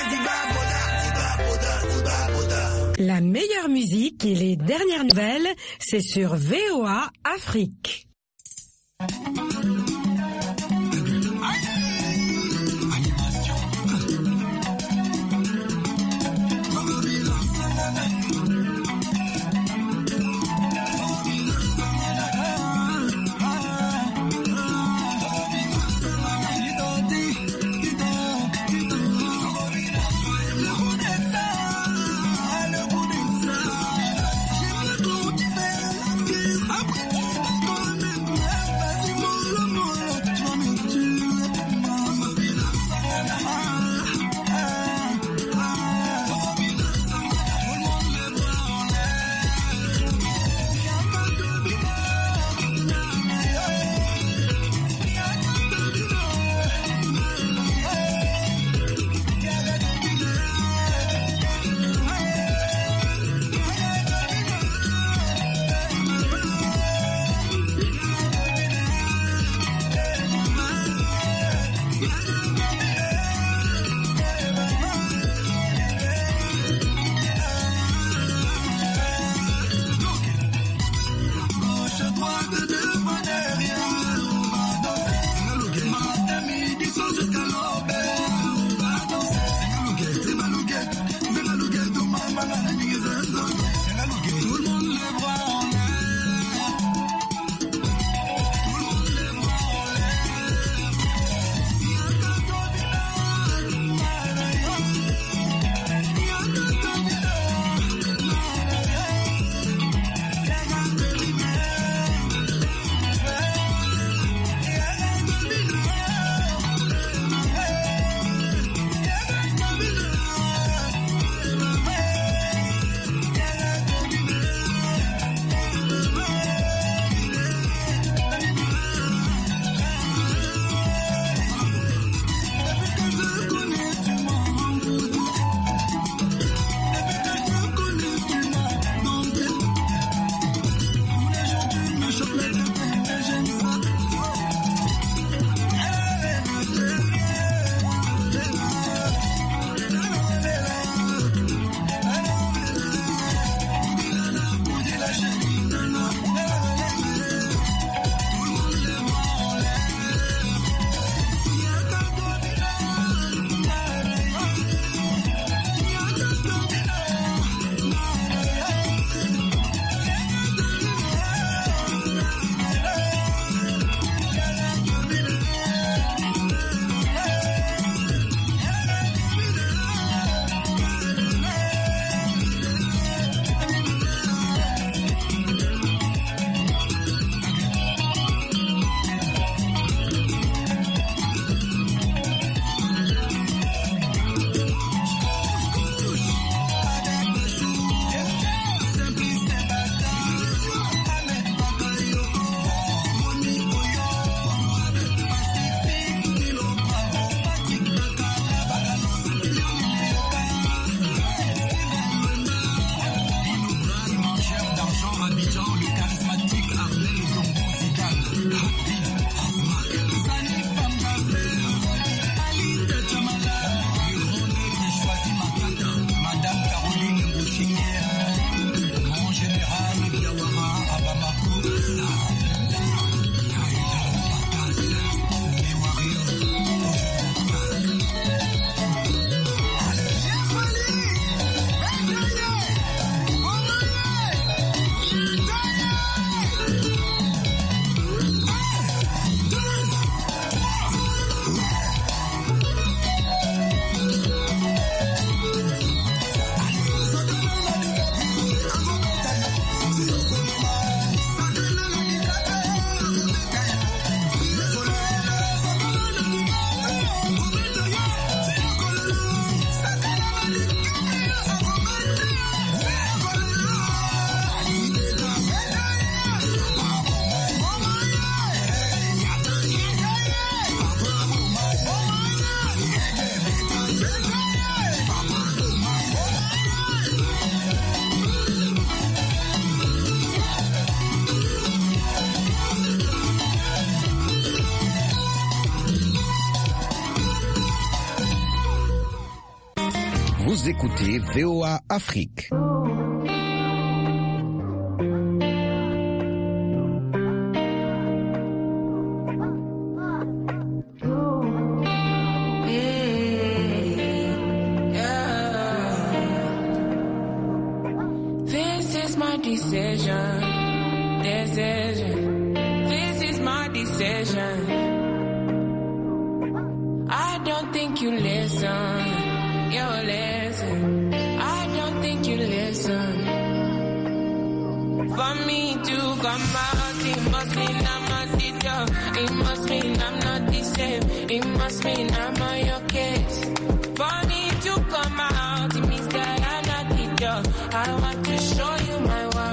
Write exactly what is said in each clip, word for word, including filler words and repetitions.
La meilleure musique et les dernières nouvelles, c'est sur V O A Afrique. Vous écoutez V O A Afrique. Decision, decision, this is my decision. I don't think you listen, you listen. I don't think you listen. For me to come out, it must mean I'm not the dog. It must mean I'm not the same. It must mean I'm on your case. For me to come out, it means that I'm not the dog. I want to show you my world.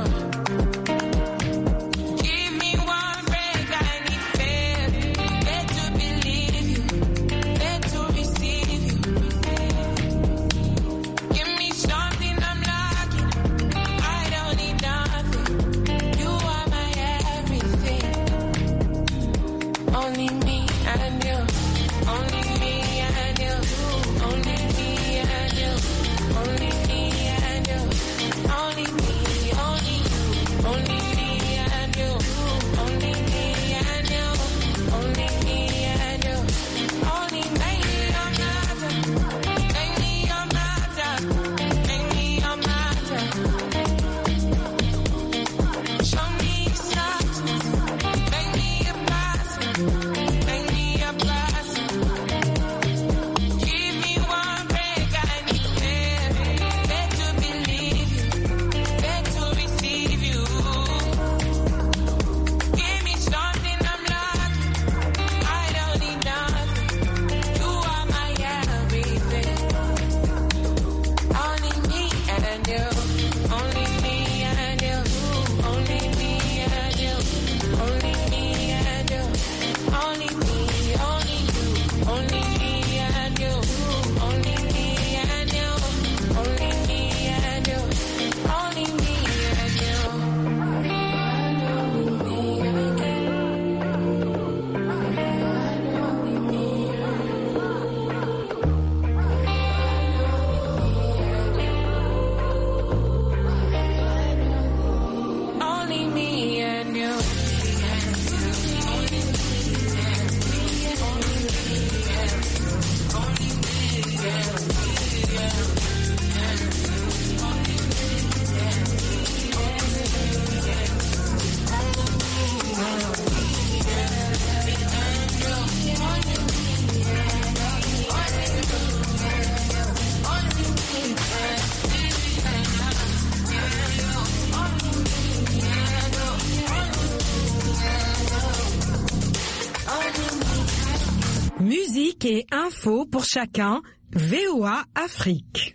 Musique et info pour chacun, V O A Afrique.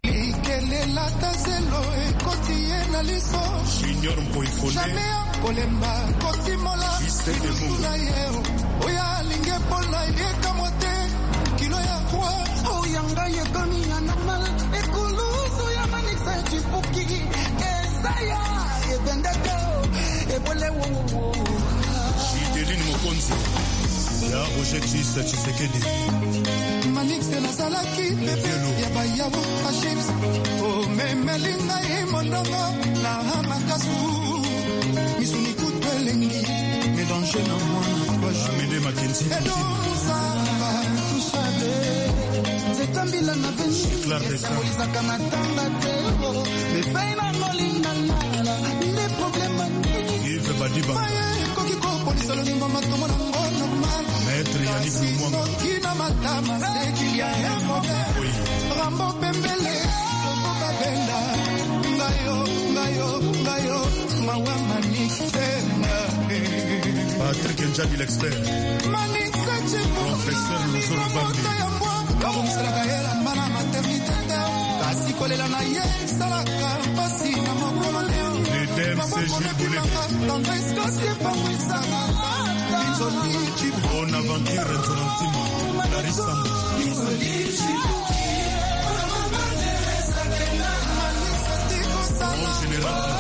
Ya Roger Chisa Chisekedi Manix na salaki ya bayabu chips o memelinga imondongo na hamakasu misuni kutelengi mélanger na mwana kwa Amede Mackenzie Edosamba tushade zetambila na veni Samoliza kama tanga teo me faina molinga nala les problèmes Yves Badiba Police le nimba matomo na normal Maître Yannick Mwanga Kina matama c'est qu'il y a un problème Rambo Pembele Sopo Babenda Ngayo, ngayo, ngayo Mawa Manix Patrick Njabi l'expert Manix Professeur Luzoro Bambi Kabo Misalaka Yela Mana maternité Kasi kolela na ye Salaka Pasi na mokolo leo Medem Seji Boulé Bonne aventure internationale Larissa Bon général